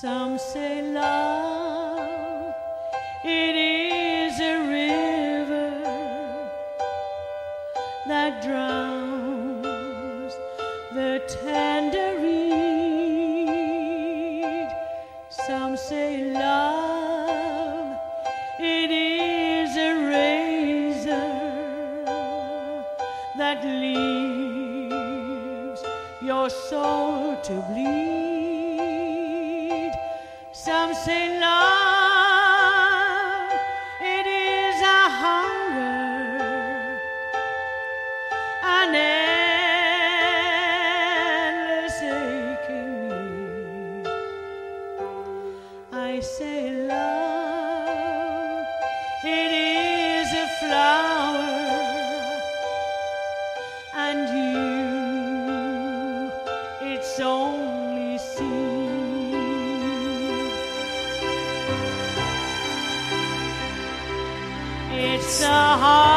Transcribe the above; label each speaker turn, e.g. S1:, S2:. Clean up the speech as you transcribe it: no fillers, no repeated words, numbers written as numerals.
S1: Some say love, it is a river that drowns the tender reed. Some say love, it is a razor that leaves your soul to bleed. Some say love, it is a hunger, an endless aching need. I say love, it is a flower, and you, its only seed. It's a heart